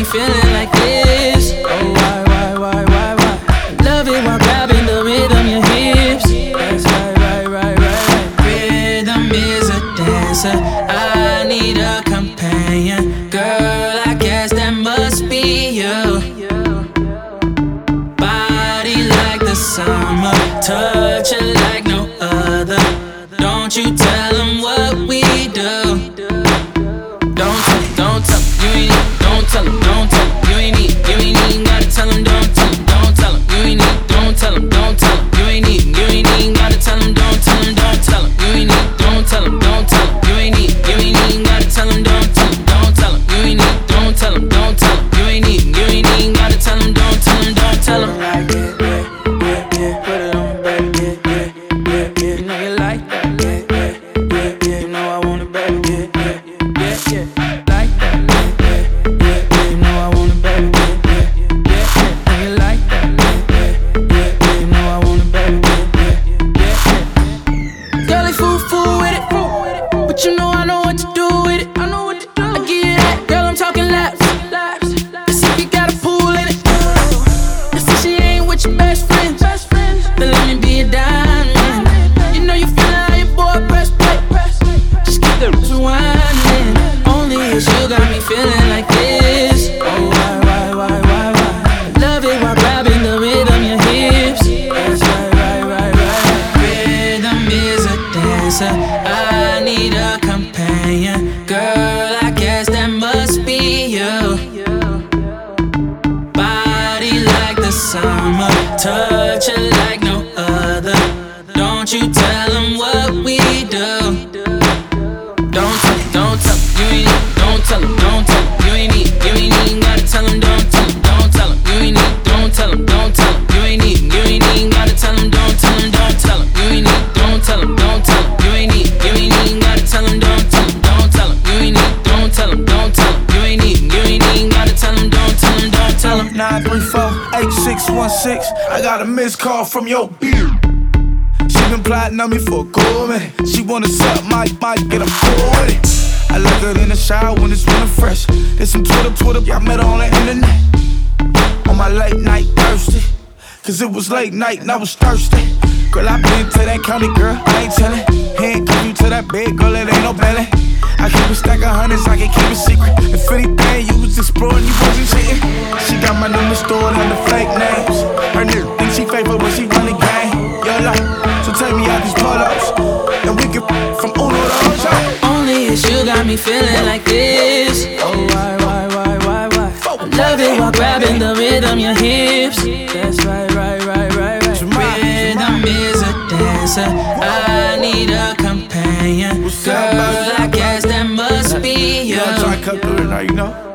feeling like this. Oh, why? I love it while grabbing the rhythm, your hips. That's right. Rhythm is a dancer. I need a companion. Girl, I guess that must be you. Body like the summer, touch it like no other. Don't you tell them what we do. Don't tell them, you ain't need, don't tell them, you ain't even gotta tell them, don't tell them, you ain't need, don't tell them, you ain't even gotta tell them, don't tell them, you ain't need, don't tell them, you ain't even gotta tell them, don't tell them, you ain't need, don't tell them, you ain't even gotta tell them, don't tell them. Like it, yeah, put it on, baby, yeah, you know you like that, yeah, you know I want it, baby, yeah, like that, yeah, you know I want it, baby, yeah, you like that, yeah, you know I want it, baby, yeah. Girl, they fool with it, but you know I know what to do with it. I give you that, girl, I'm talking laps. Let's see if you got a pool in it. Let's see she ain't with your best friends. Then let me be a diamond. You know you feelin' how your boy press play. Just keep the rewinding. Only you got me feeling like this. Oh, why? I love it while grabbing the rhythm, your hips. That's right. Rhythm is a dancer. I need a companion. Girl, I guess that must be you. Body like the summer, touch it like no other. Don't you tell them what we do. Don't tell them, you ain't need, don't tell them, you ain't even gotta tell them, don't tell them, you ain't need, don't tell them, you ain't even gotta tell them, don't tell them, you ain't need, don't tell them, you ain't even gotta tell them, don't tell them, you ain't need, don't tell them, you ain't even gotta tell them, don't tell them. 934-8616. I got a missed call from your beard. She been plotting on me for a cool minute. She wanna suck my get a full with it. I look her in the shower when it's running fresh. Did some Twitter, I met her on the internet. On my late night thirsty, cause it was late night and I was thirsty. Girl, I been to that county, girl, I ain't tellin'. Handcuff you to that bed, girl, it ain't no belly. I keep a stack of hundreds, I can keep it secret. If anything, you was exploring, you wasn't cheating. She got my number stored under fake names. Her nigga think she faithful when she run the game. Yo, like, so take me out these pull-ups, and we can from Uno to Ocho. Only you got me feeling like this. Oh, why? I love it while grabbing the rhythm, your hips. That's right. Rhythm is a dancer. I need a companion. Girl, I guess that must be you. Yeah, I'm trying to cut through it now, you know.